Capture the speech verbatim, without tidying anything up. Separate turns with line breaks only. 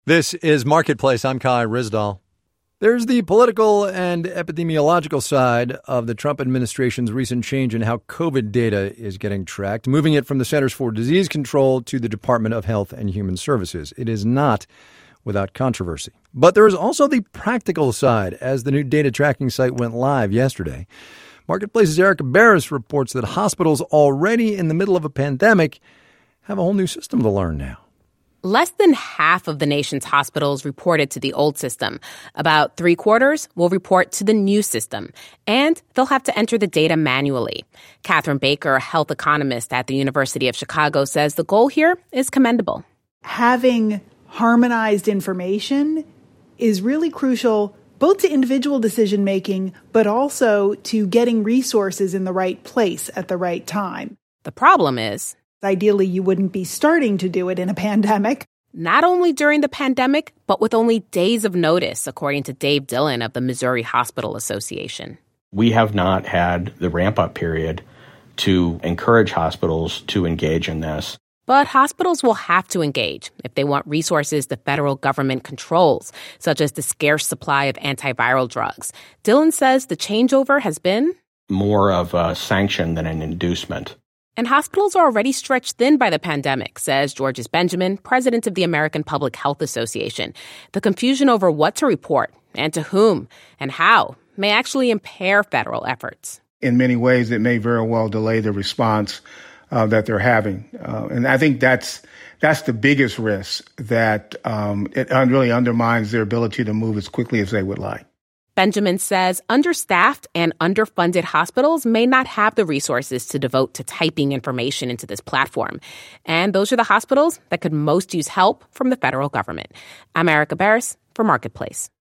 This is Marketplace. I'm Kai Ryssdal. There's the political and epidemiological side of the Trump administration's recent change in how COVID data is getting tracked, moving it from the Centers for Disease Control to the Department of Health and Human Services. It is not without controversy. But there is also the practical side, as the new data tracking site went live yesterday. Marketplace's Erika Beras reports that hospitals already in the middle of a pandemic have a whole new system to learn now.
Less than half of the nation's hospitals reported to the old system. About three quarters will report to the new system, and they'll have to enter the data manually. Catherine Baker, a health economist at the University of Chicago, says the goal here is commendable.
Having harmonized information is really crucial both to individual decision making, but also to getting resources in the right place at the right time.
The problem is,
ideally, you wouldn't be starting to do it in a pandemic.
Not only during the pandemic, but with only days of notice, according to Dave Dillon of the Missouri Hospital Association.
We have not had the ramp-up period to encourage hospitals to engage in this.
But hospitals will have to engage if they want resources the federal government controls, such as the scarce supply of antiviral drugs. Dillon says the changeover has been
more of a sanction than an inducement.
And hospitals are already stretched thin by the pandemic, says Georges Benjamin, president of the American Public Health Association. The confusion over what to report and to whom and how may actually impair federal efforts.
In many ways, it may very well delay the response uh, that they're having. Uh, and I think that's that's the biggest risk, that um, it un- really undermines their ability to move as quickly as they would like.
Benjamin says understaffed and underfunded hospitals may not have the resources to devote to typing information into this platform. And those are the hospitals that could most use help from the federal government. I'm Erika Beras for Marketplace.